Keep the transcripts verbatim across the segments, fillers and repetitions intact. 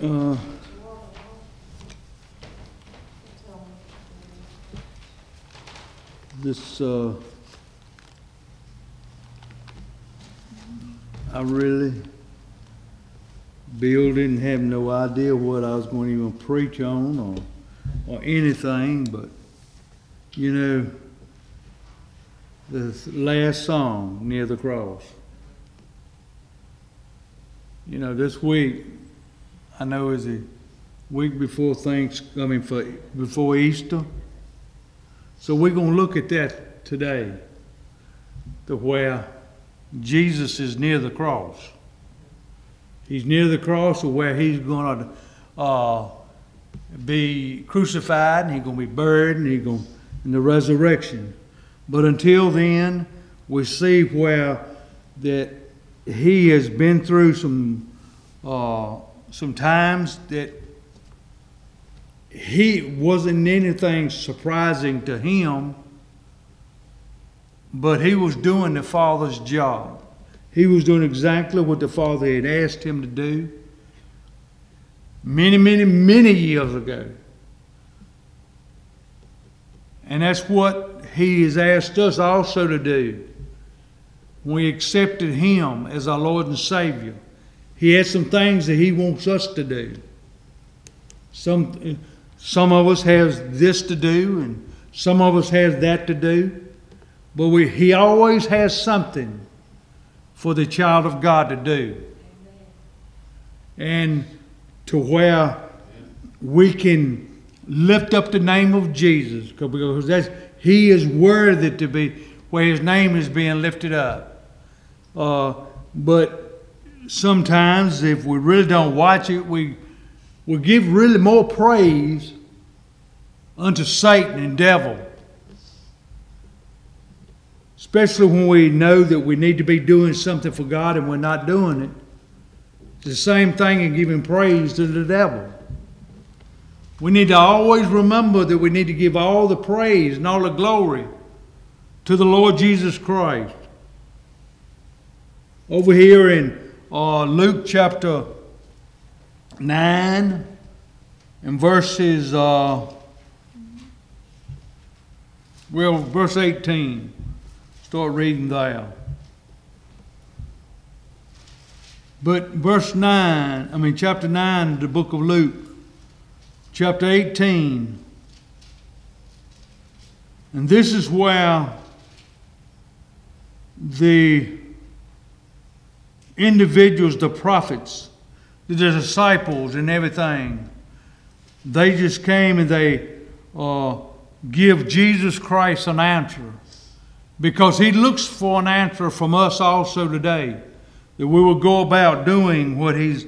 Uh, this, uh, I really, Bill didn't have no idea what I was going to even preach on or, or anything, but, you know, the last song, Near the Cross. You know, this week, I know is a week before things, I mean, for, before Easter. So we're going to look at that today, to where Jesus is near the cross. He's near the cross, or where he's going to uh, be crucified, and he's going to be buried, and he's going to, in the resurrection. But until then, we see where that he has been through some uh, some times that he wasn't anything surprising to him, but he was doing the Father's job. He was doing exactly what the Father had asked him to do many, many, many years ago. And that's what he has asked us also to do. When we accepted him as our Lord and Savior, he has some things that he wants us to do. Some, some of us have this to do, and some of us have that to do. But we, he always has something for the child of God to do. And to where we can lift up the name of Jesus, because that's, he is worthy to be, where his name is being lifted up. Uh, but sometimes if we really don't watch it, we we give really more praise unto Satan and devil. Especially when we know that we need to be doing something for God and we're not doing it. It's the same thing in giving praise to the devil. We need to always remember that we need to give all the praise and all the glory to the Lord Jesus Christ. Over here in uh, Luke chapter nine and verses, uh, well, verse eighteen. Start reading there. But verse nine, I mean chapter nine of the book of Luke, chapter eighteen. And this is where the individuals, the prophets, the disciples and everything, they just came and they uh, give Jesus Christ an answer. Because he looks for an answer from us also today. That we will go about doing what he's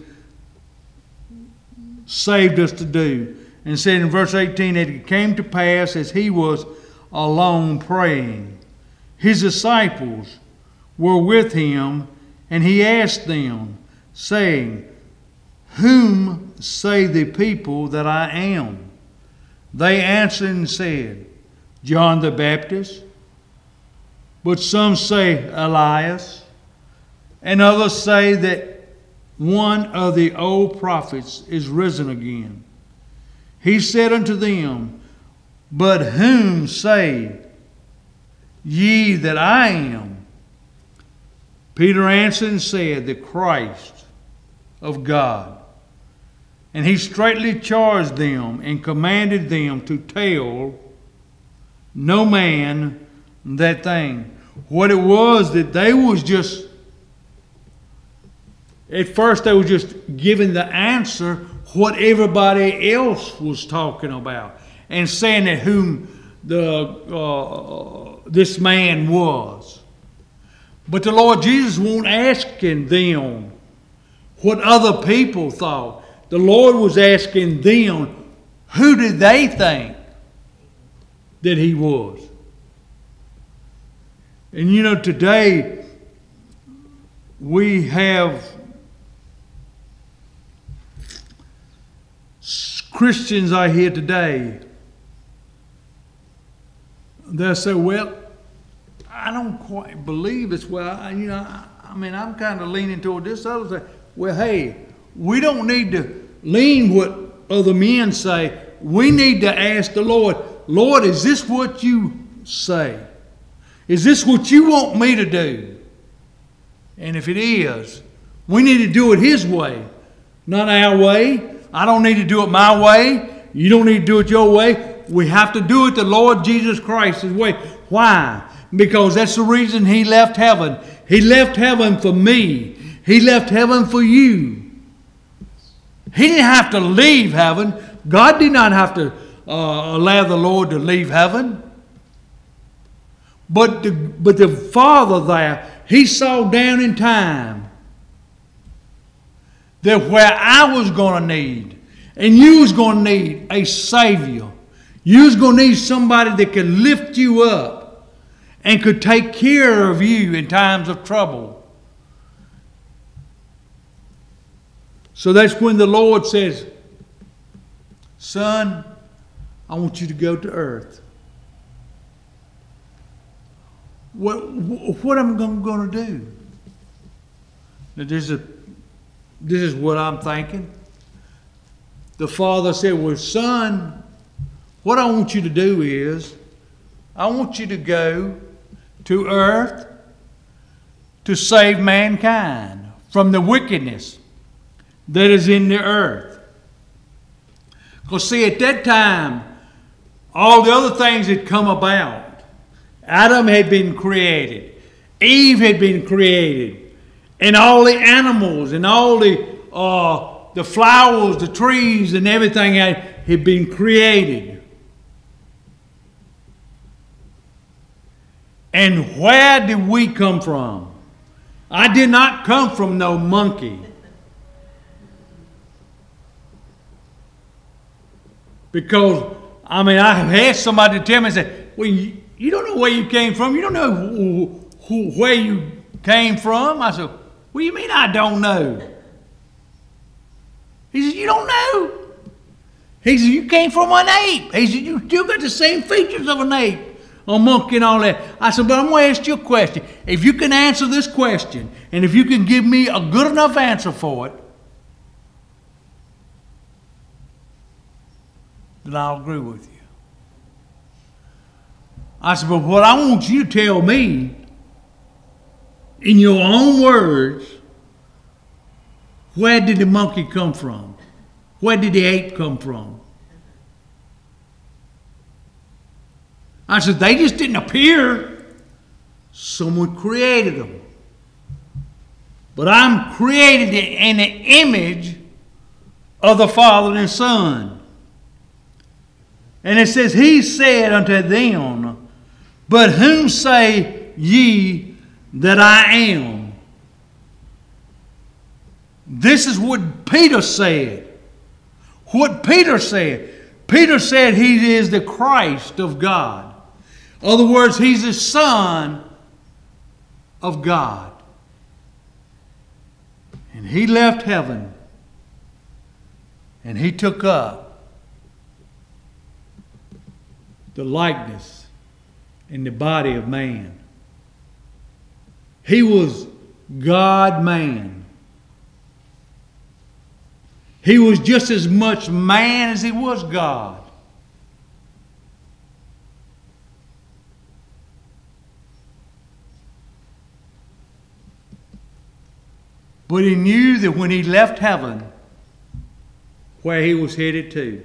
saved us to do. And said in verse eighteen, that it came to pass as he was alone praying, his disciples were with him, and he asked them, saying, Whom say the people that I am? They answered and said, John the Baptist, but some say Elias, and others say that one of the old prophets is risen again. He said unto them, But whom say ye that I am? Peter answered and said, The Christ of God. And he straitly charged them and commanded them to tell no man that thing. What it was that they was just, at first they were just giving the answer what everybody else was talking about, and saying that whom the uh, this man was. But the Lord Jesus wasn't asking them what other people thought. The Lord was asking them, who did they think that he was? And you know, today we have Christians out here today. They'll say, well, I don't quite believe it's well, I, you know, I, I mean, I'm kind of leaning toward this other thing. Well, hey, we don't need to lean what other men say. We need to ask the Lord, Lord, is this what you say? Is this what you want me to do? And if it is, we need to do it His way, not our way. I don't need to do it my way. You don't need to do it your way. We have to do it the Lord Jesus Christ's way. Why? Because that's the reason He left heaven. He left heaven for me. He left heaven for you. He didn't have to leave heaven. God did not have to uh, allow the Lord to leave heaven. But the, but the Father there, He saw down in time that where I was going to need, and you was going to need a Savior. You was going to need somebody that could lift you up and could take care of you in times of trouble. So that's when the Lord says, son, I want you to go to earth. What, what am I going to do? Now, this is, this is what I'm thinking. The Father said, well, son, what I want you to do is, I want you to go to earth to save mankind from the wickedness that is in the earth. Because see, at that time, all the other things had come about. Adam had been created. Eve had been created. And all the animals and all the uh, the flowers, the trees and everything had, had been created. And where did we come from? I did not come from no monkey. Because, I mean, I have had somebody tell me, say, well, you, you don't know where you came from. You don't know who, who, where you came from. I said, what do you mean I don't know? He said, you don't know? He said, you came from an ape. He said, you still got the same features of an ape, a monkey and all that. I said, but I'm going to ask you a question. If you can answer this question, and if you can give me a good enough answer for it, then I'll agree with you. I said, but what I want you to tell me, in your own words, where did the monkey come from? Where did the ape come from? I said, they just didn't appear. Someone created them. But I'm created in the image of the Father and Son. And it says, he said unto them, but whom say ye that I am? This is what Peter said. What Peter said. Peter said he is the Christ of God. In other words, he's the Son of God. And he left heaven. And he took up the likeness in the body of man. He was God-man. He was just as much man as he was God. But he knew that when he left heaven, where he was headed to.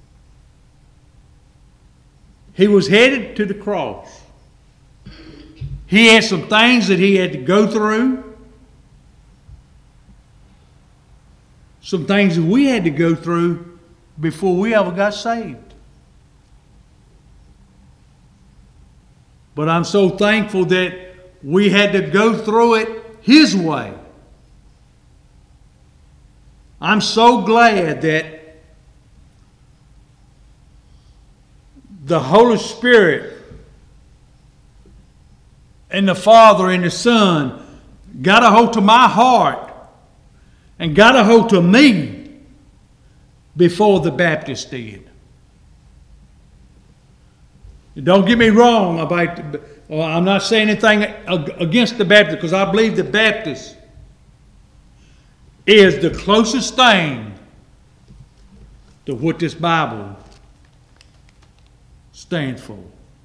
He was headed to the cross. He had some things that he had to go through. Some things that we had to go through before we ever got saved. But I'm so thankful that we had to go through it his way. I'm so glad that the Holy Spirit and the Father and the Son got a hold to my heart and got a hold to me before the Baptists did. Don't get me wrong about, well, I'm not saying anything against the Baptists, because I believe the Baptist is the closest thing to what this Bible stands for.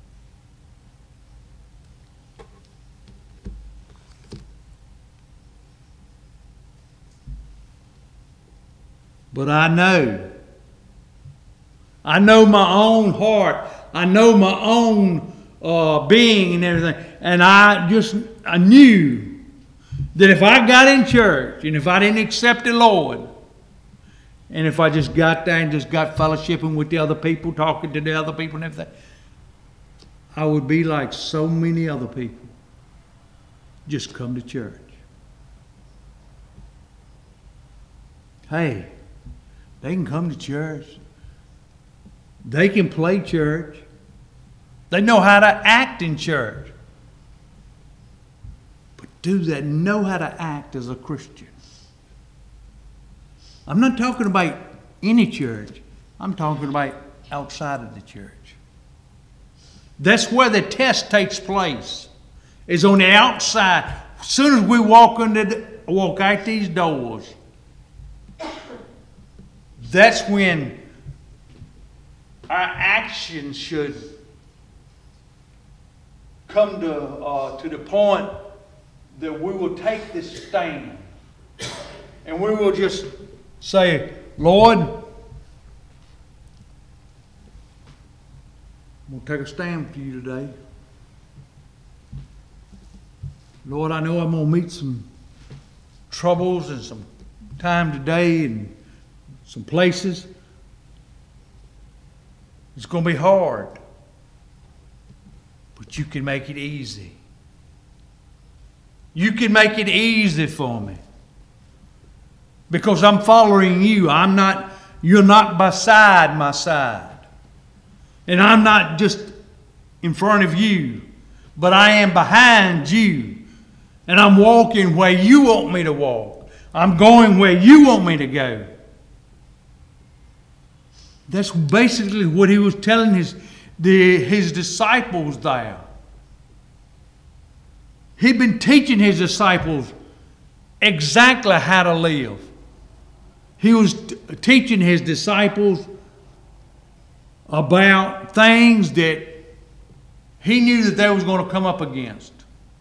But I know, I know my own heart, I know my own uh, being and everything, and I just, I knew that if I got in church, and if I didn't accept the Lord, and if I just got there and just got fellowshipping with the other people, talking to the other people and everything, I would be like so many other people. Just come to church. Hey, they can come to church. They can play church. They know how to act in church. But do they know how to act as a Christian? I'm not talking about any church. I'm talking about outside of the church. That's where the test takes place. Is on the outside. As soon as we walk into the, walk out these doors, that's when our actions should come to uh, to the point that we will take this stand, and we will just say, Lord, I'm going to take a stand for you today. Lord, I know I'm going to meet some troubles and some time today and some places. It's going to be hard. But you can make it easy. You can make it easy for me. Because I'm following you. I'm not, you're not beside my side. And I'm not just in front of you, but I am behind you. And I'm walking where you want me to walk. I'm going where you want me to go. That's basically what he was telling his, the, his disciples there. He'd been teaching his disciples exactly how to live. He was t- teaching his disciples about things that he knew that they was going to come up against.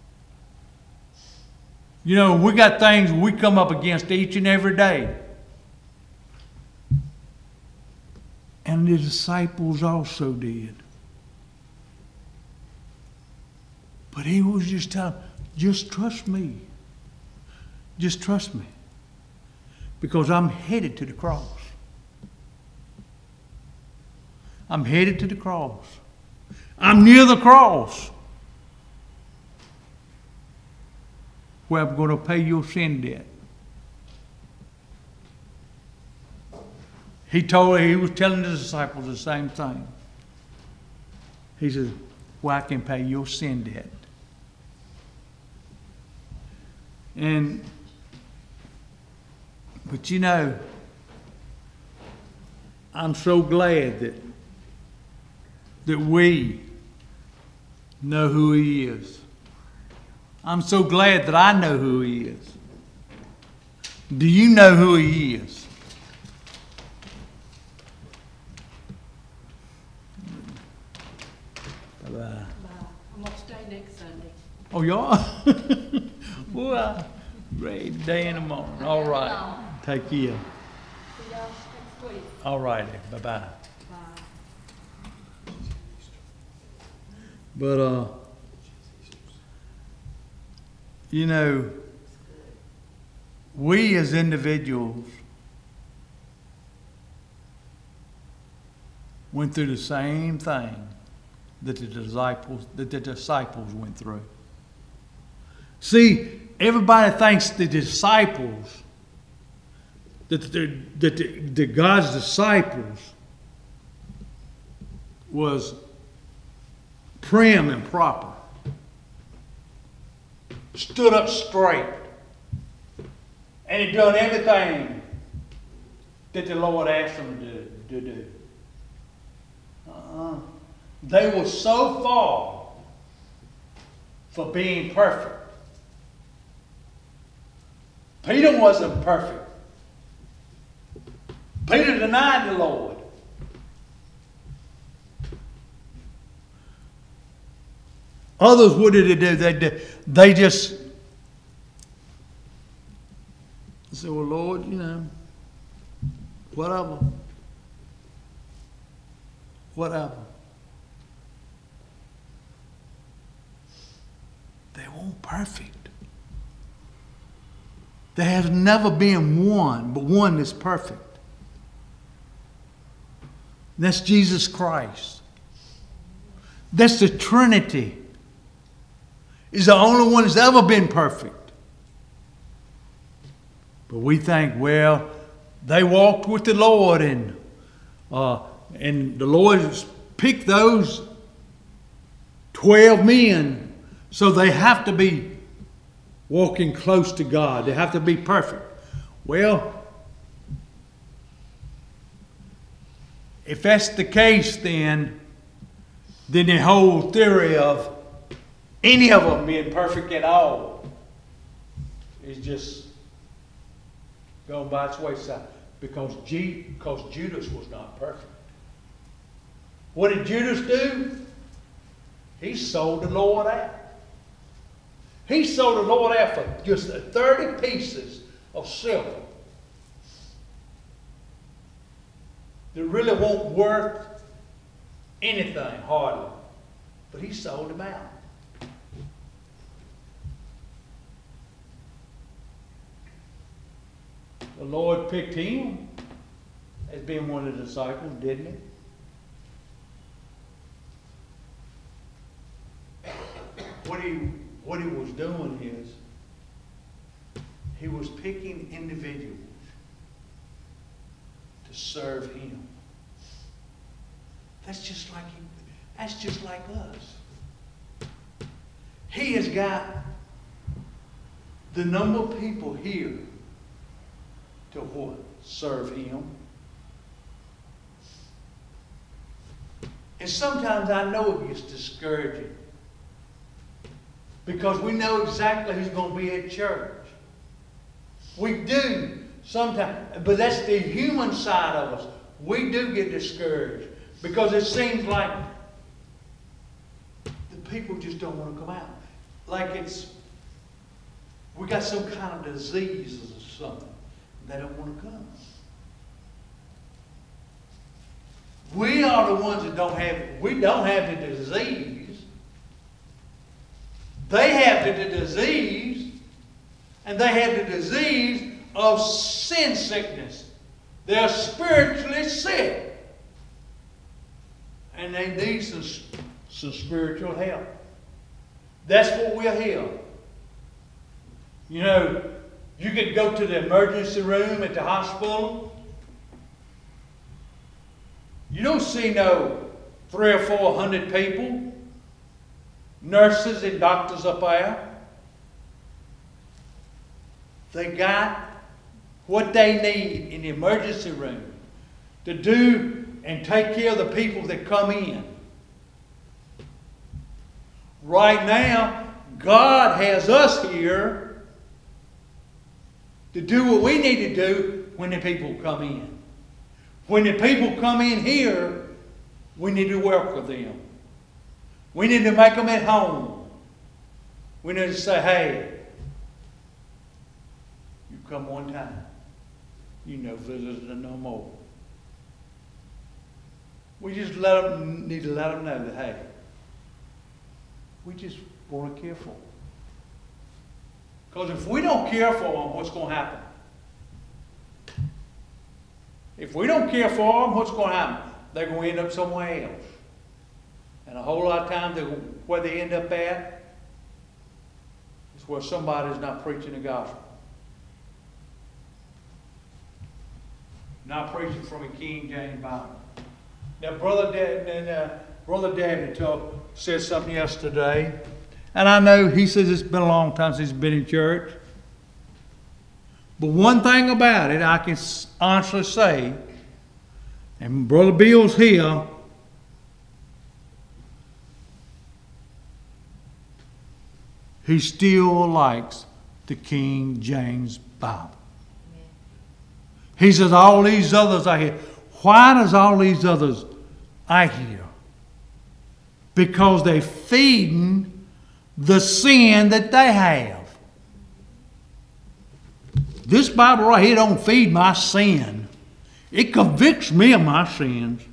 You know, we got things we come up against each and every day. And the disciples also did. But he was just telling them, just trust me. Just trust me. Because I'm headed to the cross. I'm headed to the cross. I'm near the cross, where I'm going to pay your sin debt. He told, he was telling the disciples the same thing. He said, well, I can pay your sin debt. And, but you know, I'm so glad that, that we know who he is. I'm so glad that I know who he is. Do you know who he is? Bye-bye. Bye. I'm going to stay next Sunday. Oh, you are? Well, great day in the morning. All right. Take care. See y'all next week. All righty. Bye-bye. Bye. But, uh, you know, we as individuals went through the same thing that the disciples that the disciples went through. See, everybody thinks the disciples, that the, that the, the God's disciples was prim and proper. Stood up straight. And he done everything that the Lord asked them to, to do. Uh-uh. They were so far for being perfect. Peter wasn't perfect. Peter denied the Lord. Others, what did they do? They, did- they just said, well, Lord, you know, whatever. Whatever. They weren't perfect. There has never been one, but one that's perfect. That's Jesus Christ. That's the Trinity. He's the only one that's ever been perfect. But we think, well, they walked with the Lord, and uh, and the Lord picked those twelve men, so they have to be walking close to God. They have to be perfect. Well, if that's the case, then, then the whole theory of any of them being perfect at all is just going by its wayside. Because, G, because Judas was not perfect. What did Judas do? He sold the Lord out. He sold the Lord out for just thirty pieces of silver that really won't worth anything, hardly. But he sold them out. The Lord picked him as being one of the disciples, didn't he? What he, what he was doing is, he was picking individuals to serve him. That's just like he, that's just like us. He has got the number of people here to what? Serve him. And sometimes I know it gets discouraging, because we know exactly who's going to be at church. We do sometimes, but that's the human side of us. We do get discouraged because it seems like the people just don't want to come out. Like it's, we got some kind of disease or something. They don't want to come. We are the ones that don't have it. We don't have the disease. They have the, the disease, and they have the disease of sin sickness. They're spiritually sick. And they need some, some spiritual help. That's what we're here. You know, you could go to the emergency room at the hospital. You don't see no three or four hundred people. Nurses and doctors up there. They got what they need in the emergency room to do and take care of the people that come in. Right now, God has us here to do what we need to do when the people come in. When the people come in here, we need to welcome them. We need to make them at home. We need to say, hey, you come one time. You no visitor no more. We just let them, need to let them know that, hey, we just want to care for them. Because if we don't care for them, what's going to happen? If we don't care for them, what's going to happen? They're going to end up somewhere else. And a whole lot of times, where they end up at is where somebody's not preaching the gospel. Not preaching from a King James Bible. Now, Brother Dad, uh, Brother Dabney told, said something yesterday, and I know he says it's been a long time since he's been in church. But one thing about it, I can honestly say, and Brother Bill's here, he still likes the King James Bible. He says, all these others I hear. Why does all these others I hear? Because they're feeding the sin that they have. This Bible right here don't feed my sin. It convicts me of my sins.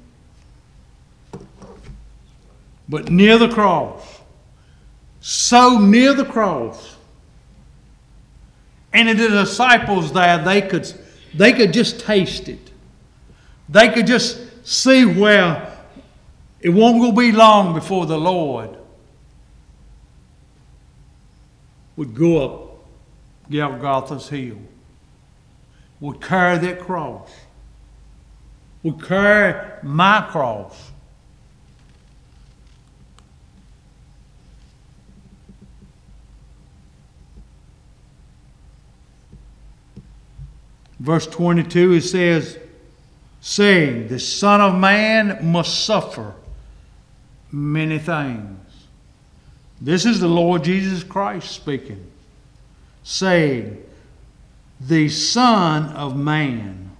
But near the cross, so near the cross, and the disciples there, they could, they could just taste it. They could just see where it won't go be long before the Lord would go up Golgotha's hill, would carry that cross, would carry my cross. Verse twenty-two, it says, saying, the Son of Man must suffer many things. This is the Lord Jesus Christ speaking, saying, the Son of Man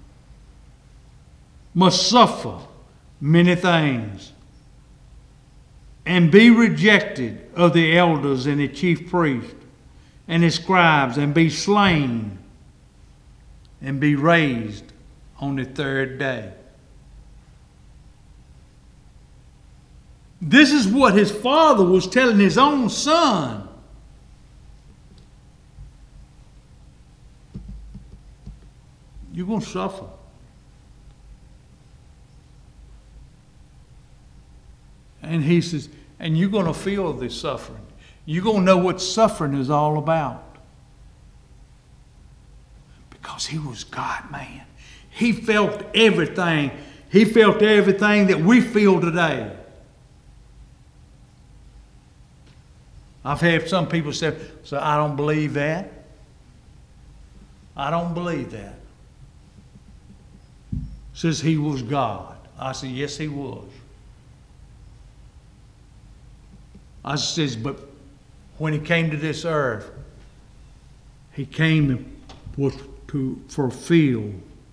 must suffer many things and be rejected of the elders and the chief priests and the scribes, and be slain and be raised on the third day. This is what his Father was telling his own Son. You're going to suffer. And he says, and you're going to feel this suffering. You're going to know what suffering is all about. Because he was God, man. He felt everything. He felt everything that we feel today. I've had some people say, so I don't believe that. I don't believe that. Says he was God. I said, yes, he was. I says, but when he came to this earth, he came with to fulfill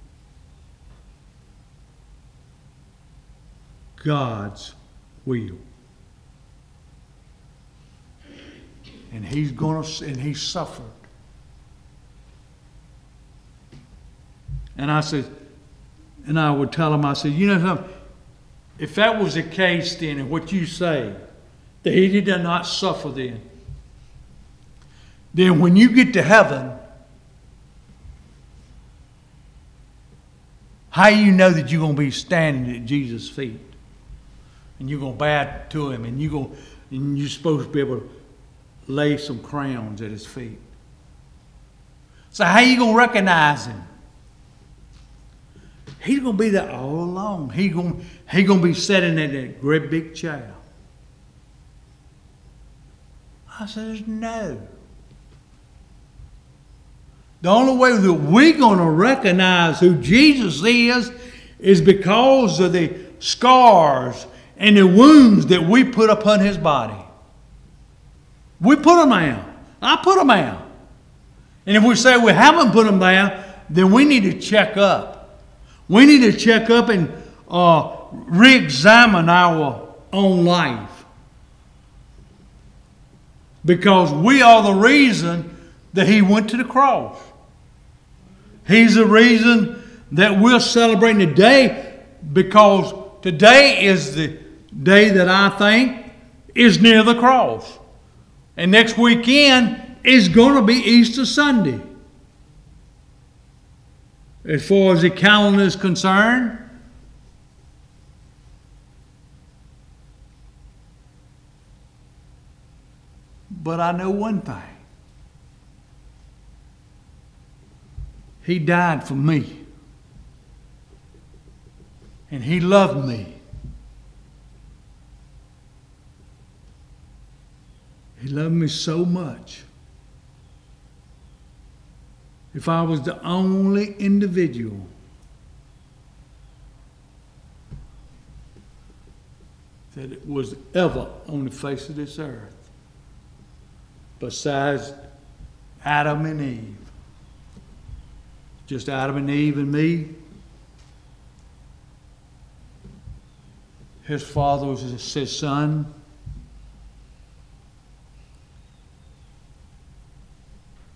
God's will. And he's gonna and he suffered. And I said, and I would tell him, I said, you know something, if that was the case then, and what you say, that he did not suffer then, then when you get to heaven, how you know that you're going to be standing at Jesus' feet? And you're going to bow to him, and you're, going, and you're supposed to be able to lay some crowns at his feet. So how you going to recognize him? He's going to be there all along. He's going, he's going to be sitting in that great big chair. I says, no. The only way that we're going to recognize who Jesus is is because of the scars and the wounds that we put upon his body. We put them out. I put them out. And if we say we haven't put them there, then we need to check up. We need to check up and uh, re-examine our own life. Because we are the reason that he went to the cross. He's the reason that we're celebrating today, because today is the day that I think is near the cross. And next weekend is going to be Easter Sunday. As far as the calendar is concerned, but I know one thing. He died for me. And he loved me. He loved me so much. If I was the only individual that was ever on the face of this earth, besides Adam and Eve, just Adam and Eve and me, his father was his son,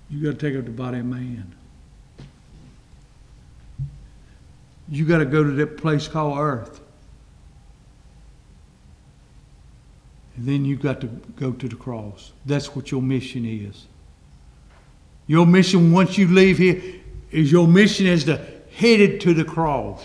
You got to take up the body of man. You got to go to that place called earth. And then you got to go to the cross. That's what your mission is. Your mission once you leave here is your mission is to head it to the cross.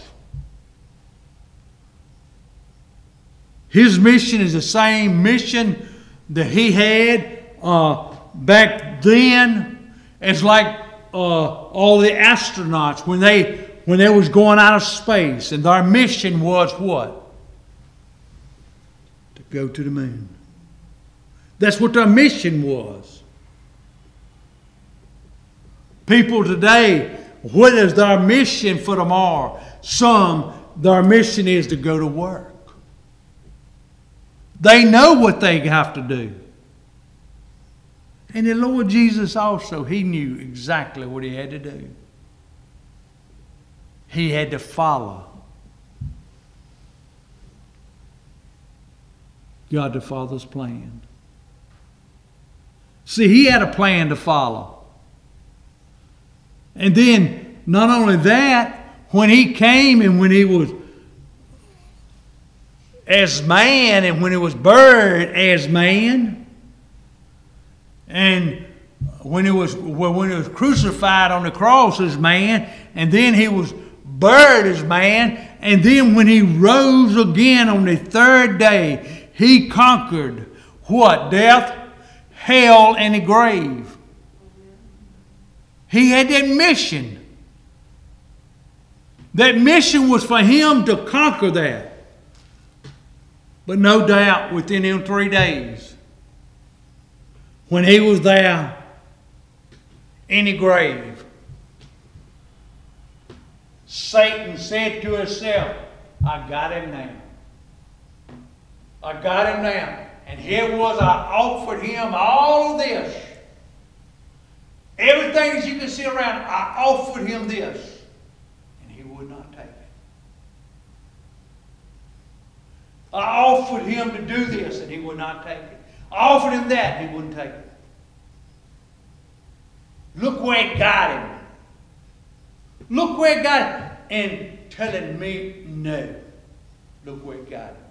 His mission is the same mission that he had uh, back then as like uh, all the astronauts when they when they was going out of space, and their mission was what? To go to the moon. That's what their mission was. People today, what is their mission for tomorrow? Some, their mission is to go to work. They know what they have to do. And the Lord Jesus also, He knew exactly what He had to do. He had to follow God the Father's plan. See, He had a plan to follow. And then, not only that, when He came and when He was as man and when He was buried as man, and when He was, when He was crucified on the cross as man, and then He was buried as man, and then when He rose again on the third day, He conquered what? Death, hell, and the grave. He had that mission. That mission was for Him to conquer that. But no doubt within them three days, when He was there in the grave, Satan said to himself, I got him now. I got him now. And here was, I offered him all of this. Everything that you can see around, I offered him this. And he would not take it. I offered him to do this, and he would not take it. I offered him that, and he wouldn't take it. Look where it got him. Look where it got him. And telling me no. Look where it got him.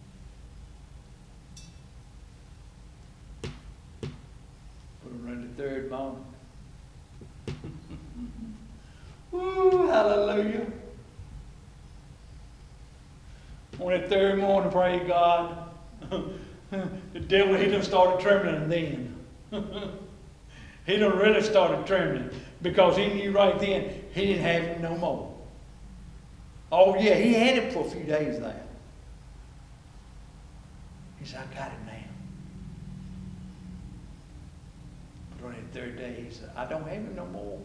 Put him around the third moment. Woo, hallelujah. On that third morning, praise God, the devil, he done started trembling then. He done really started trembling because he knew right then he didn't have him no more. Oh yeah, he had it for a few days there. He said, I got it now. But on the third day, he said, I don't have him no more.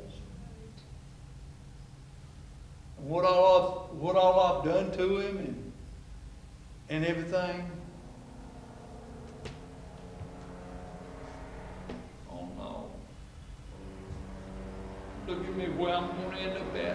What all I've, what all I've done to him and, and everything. Oh no. Look at me where I'm going to end up at.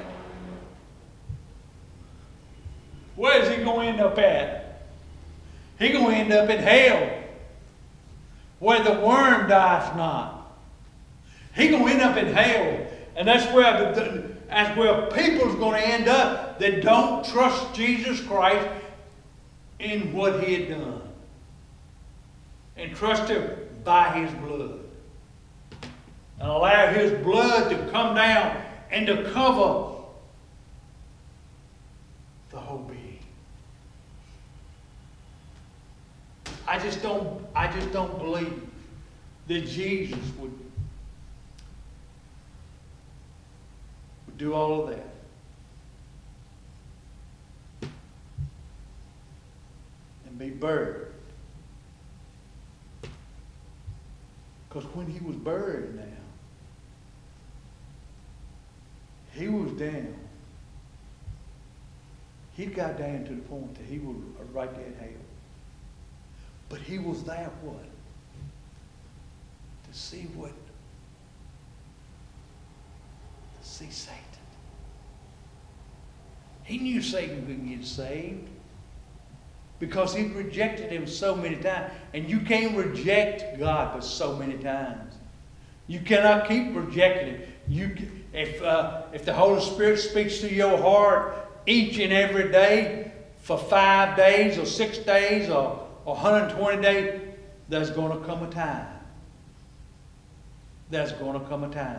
Where is he going to end up at? He's going to end up in hell, where the worm dies not. He's going to end up in hell, and that's where the, that's where people's going to end up that don't trust Jesus Christ in what He had done, and trust Him by His blood, and allow His blood to come down and to cover the whole being. I just don't, I just don't believe that Jesus would, would do all of that. And be buried. Because when He was buried now, He was down. He got down to the point that He was right there in hell. But He was there what? To see what? To see Satan. He knew Satan couldn't get saved because he rejected Him so many times. And you can't reject God but so many times. You cannot keep rejecting it. You, if, uh, if the Holy Spirit speaks to your heart each and every day for five days or six days or, or one hundred twenty days, there's going to come a time. There's going to come a time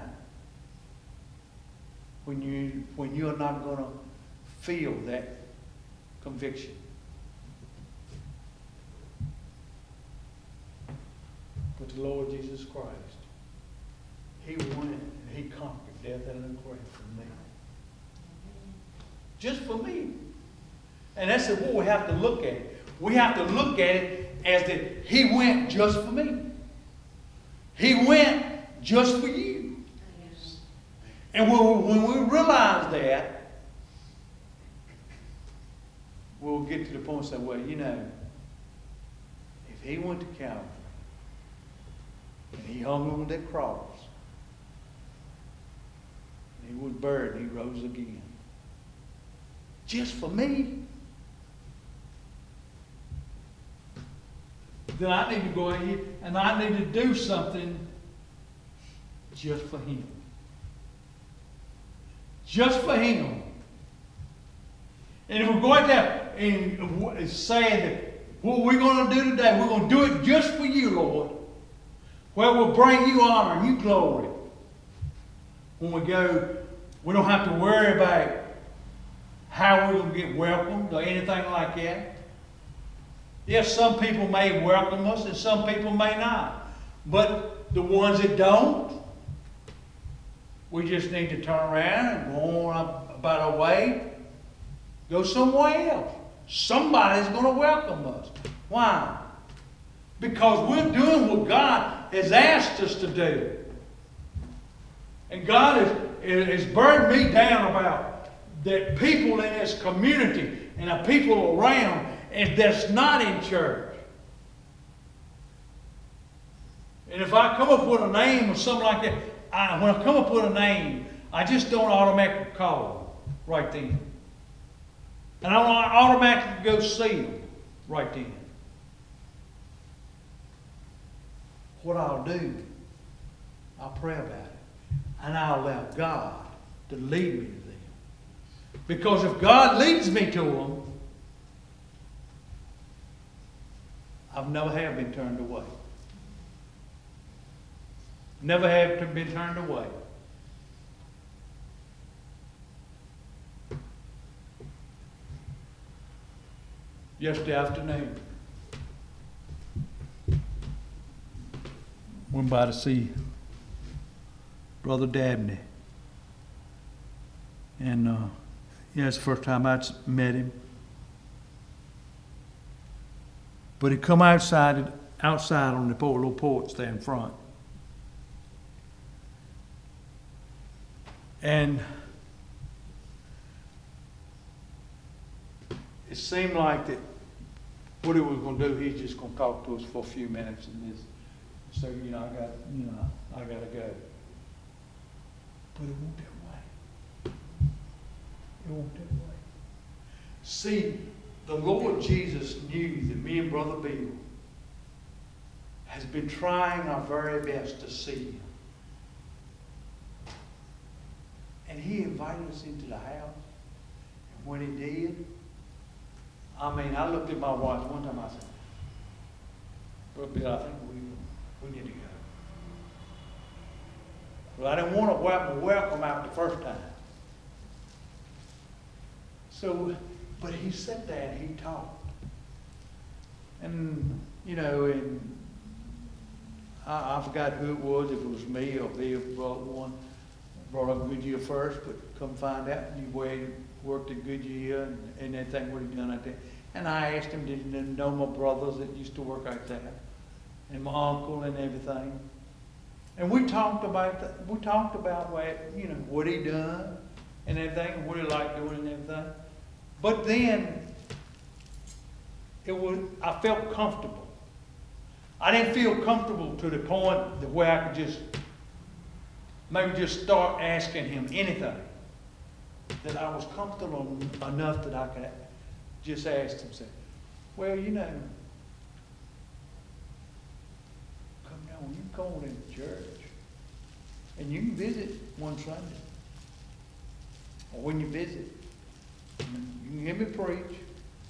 when you when you're not going to feel that conviction. But the Lord Jesus Christ, He went and He conquered death and the grave for me. Just for me. And that's what we have to look at. We have to look at it as that He went just for me. He went just for you. And when, when we realize that, we'll get to the point and say, well, you know, if He went to Calvary and He hung on that cross, and He was buried and He rose again, just for me, then I need to go ahead and I need to do something just for Him. Just for Him. And if we're going there and saying that what we're going to do today, we're going to do it just for You, Lord, where we'll bring You honor and You glory. When we go, we don't have to worry about how we're going to get welcomed or anything like that. Yes, some people may welcome us and some people may not. But the ones that don't, we just need to turn around and go on about our way. Go somewhere else. Somebody's going to welcome us. Why? Because we're doing what God has asked us to do. And God has, has burdened me down about that people in this community and the people around and that's not in church. And if I come up with a name or something like that, I, when I come up with a name, I just don't automatically call them right then. And I don't automatically go see them right then. What I'll do, I'll pray about it. And I'll allow God to lead me to them. Because if God leads me to them, I've never have been turned away. Never have been turned away. Yesterday afternoon, went by to see Brother Dabney. And uh, yeah, it's the first time I'd met him. But he come outside, outside on the little porch there in front. And it seemed like that what he was going to do, he's just going to talk to us for a few minutes and this. So, you know, I got, you know, I got to go. But it won't that way. It won't that way. See, the Lord Jesus knew that me and Brother Bill has been trying our very best to see Him. And He invited us into the house. And when He did, I mean, I looked at my wife one time, I said, Brother Bill, I think we, we need to go. Well, I didn't want to welcome, welcome out the first time. So, but he sat there and he talked. And, you know, and I, I forgot who it was, if it was me or Bill brought one, brought up Goodyear first, but come find out you waited, worked at Goodyear and, and everything, what he done out there. And I asked him, did he know my brothers that used to work out there? And my uncle and everything. And we talked about that. We talked about what, you know, what he done and everything, and what he liked doing and everything. But then it was I felt comfortable. I didn't feel comfortable to the point that where I could just maybe just start asking him anything. That I was comfortable enough that I could just ask him, say, well, you know, come down, when you going into church, And you can visit one Sunday. Or when you visit, you can hear me preach.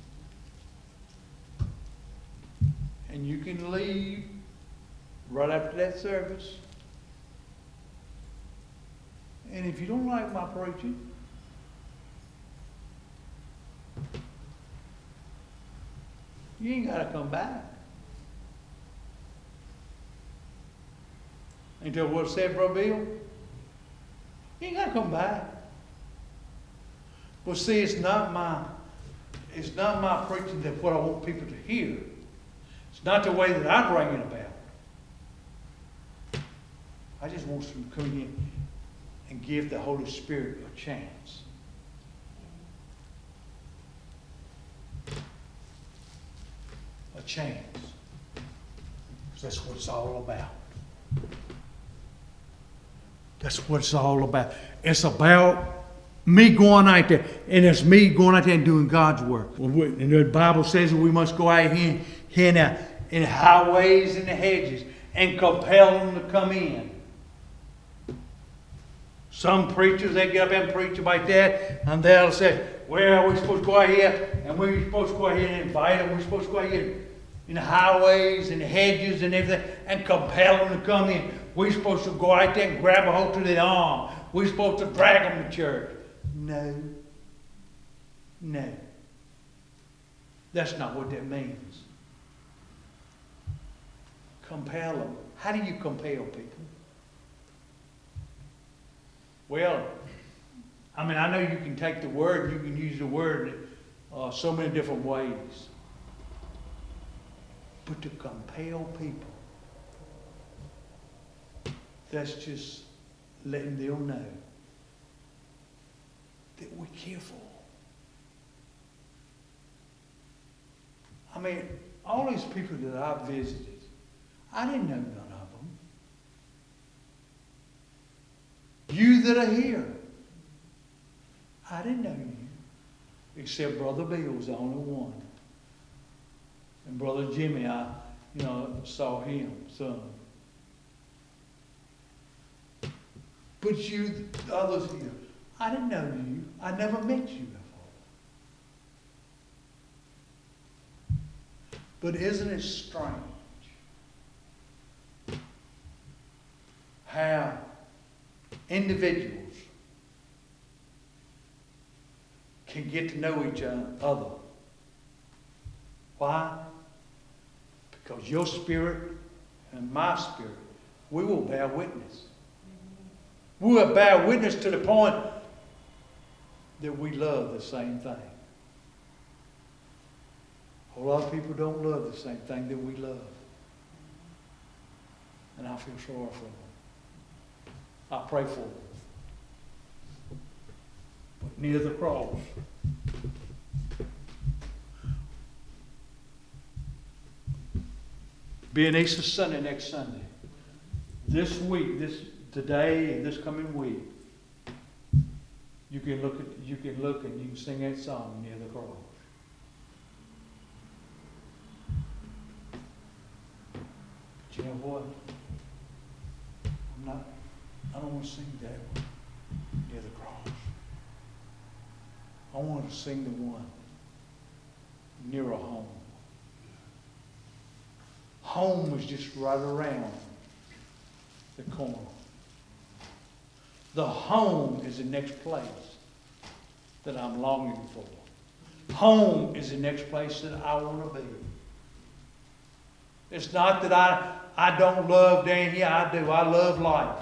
And you can leave right after that service. And if you don't like my preaching, you ain't got to come back. Until what said, Brother Bill? You ain't got to come back. Well, see, it's not my, it's not my preaching that's what I want people to hear. It's not the way that I bring it about. I just want them to come in and give the Holy Spirit a chance. A chance. That's what it's all about. That's what it's all about. It's about me going out there, and it's me going out there and doing God's work. And the Bible says that we must go out here, here now, in the highways and the hedges and compel them to come in. Some preachers, they get up and preach like that, and they'll say, well, we're supposed to go out here, and we're supposed to go out here and invite them. We're supposed to go out here in the highways and the hedges and everything and compel them to come in. We're supposed to go out there and grab a hold to their arm. We're supposed to drag them to church. No. No. That's not what that means. Compel them. How do you compel people? Well, I mean, I know you can take the word, you can use the word uh, so many different ways. But to compel people, that's just letting them know that we care for them. I mean, all these people that I visited, I didn't know none of them. You that are here, I didn't know you. Except Brother Bill's the only one. And Brother Jimmy, I, you know, saw him, some. But you, the others here, I didn't know you. I never met you before. But isn't it strange how individuals can get to know each other? Why? Because your spirit and my spirit, we will bear witness. We will bear witness to the point that we love the same thing. A lot of people don't love the same thing that we love. And I feel sorry for them. I pray for them. But near the cross, being Easter Sunday next Sunday, this week, this today and this coming week, you can look at you can look and you can sing that song near the cross. But you know what? I'm not I don't want to sing that one near the cross. I want to sing the one nearer home. Home is just right around the corner. The home is the next place that I'm longing for. Home is the next place that I want to be. It's not that I, I don't love down here. I do. I love life.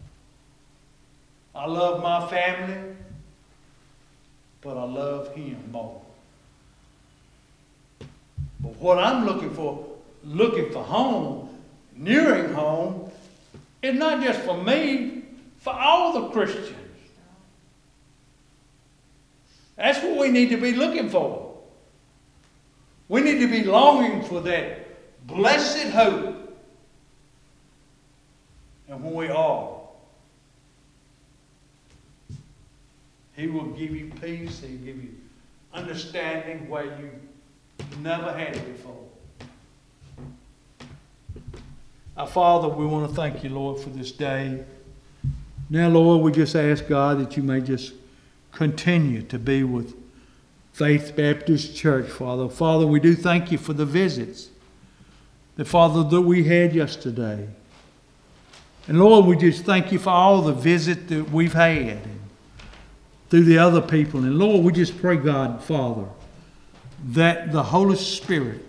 I love my family, but I love Him more. But what I'm looking for, looking for home, nearing home, is not just for me, for all the Christians. That's what we need to be looking for. We need to be longing for that blessed hope. And when we are, He will give you peace. He will give you understanding where you never had it before. Our Father, we want to thank you, Lord, for this day. Now, Lord, we just ask, God, that you may just continue to be with Faith Baptist Church, Father. Father, we do thank you for the visits, the Father, that we had yesterday. And Lord, we just thank you for all the visits that we've had and through the other people. And Lord, we just pray, God, Father, that the Holy Spirit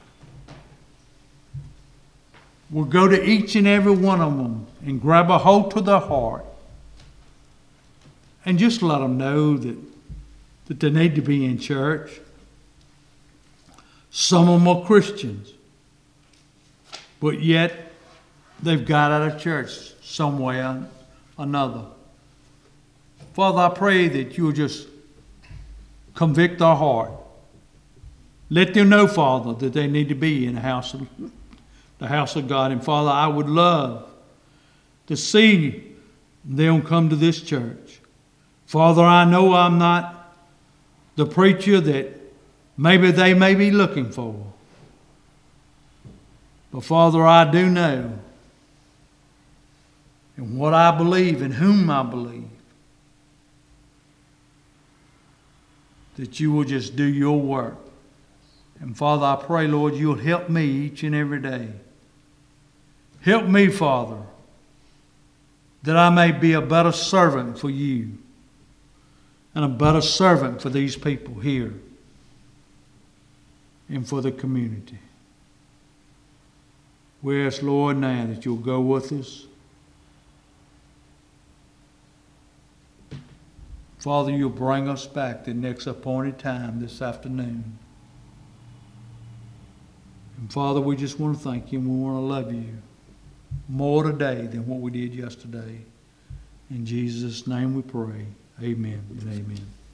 will go to each and every one of them and grab a hold to their heart and just let them know that, that they need to be in church. Some of them are Christians, but yet they've got out of church some way or another. Father, I pray that you'll just convict our heart. Let them know, Father, that they need to be in the house of, the house of God. And Father, I would love to see them come to this church. Father, I know I'm not the preacher that maybe they may be looking for. But Father, I do know in what I believe and whom I believe that you will just do your work. And Father, I pray, Lord, you'll help me each and every day. Help me, Father, that I may be a better servant for you and a better servant for these people here and for the community. We ask, Lord, now that you'll go with us. Father, you'll bring us back the next appointed time this afternoon. And Father, we just want to thank you and we want to love you more today than what we did yesterday. In Jesus' name we pray. Amen and amen.